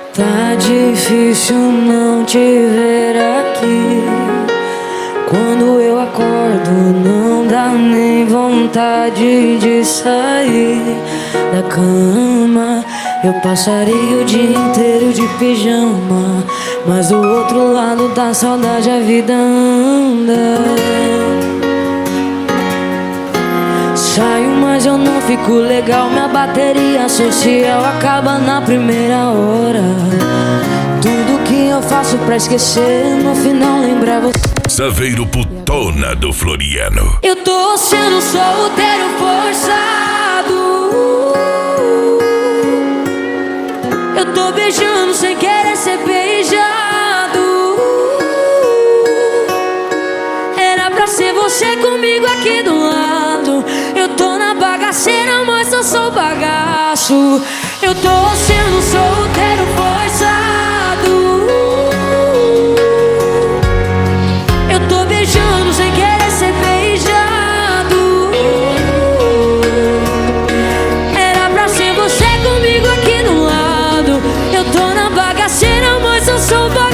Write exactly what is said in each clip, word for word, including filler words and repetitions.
Tá difícil não te ver aqui. Quando eu acordo não dá nem vontade de sair da cama. Eu passaria o dia inteiro de pijama, mas do outro lado da saudade a vida anda. Saio, mas eu não fico legal. Minha bateria social acaba na primeira hora. Tudo que eu faço pra esquecer, no final lembrar você. Saveiro Putona do Floriano. Eu tô sendo solteiro forçado. Eu tô beijando sem querer ser beijado. Era pra ser você comigo aqui do lado. Eu tô na bagaceira, mas eu sou bagaço. Eu tô sendo solteiro forçado. Eu tô beijando sem querer ser beijado. Era pra ser você comigo aqui do lado. Eu tô na bagaceira, mas eu sou bagaço.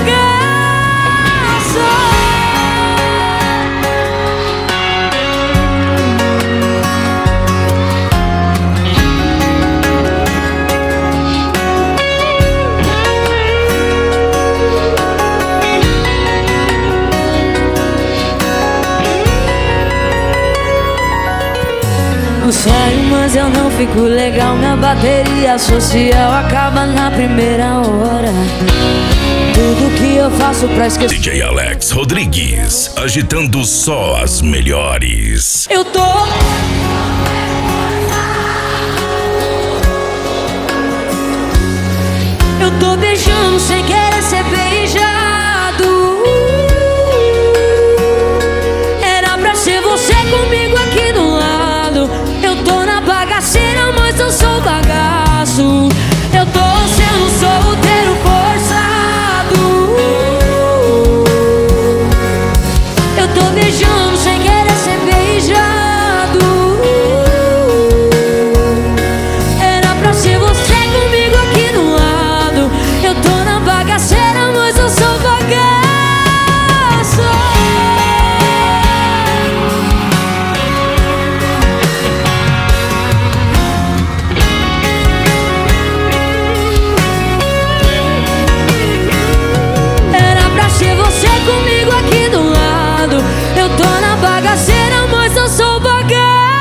Eu saio, mas eu não fico legal. Minha bateria social acaba na primeira hora. Tudo que eu faço pra esquecer. D J Alex Rodrigues, agitando só as melhores. Eu tô Eu tô beijando sem querer ser beijado. Era pra ser você comigo aqui do lado. Eu tô na bagaceira, mas eu sou bagaço. Eu tô sendo solteiro forçado. Eu tô beijando sem querer ser beijado. Era pra ser você comigo aqui do lado. Eu tô na bagaceira, mas eu sou bagaço. Comigo aqui do lado. Eu tô na bagaceira, mas eu sou bagaço.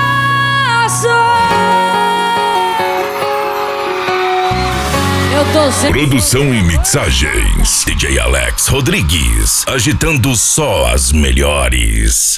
Eu tô sem... Produção e mixagens D J Alex Rodrigues, agitando só as melhores.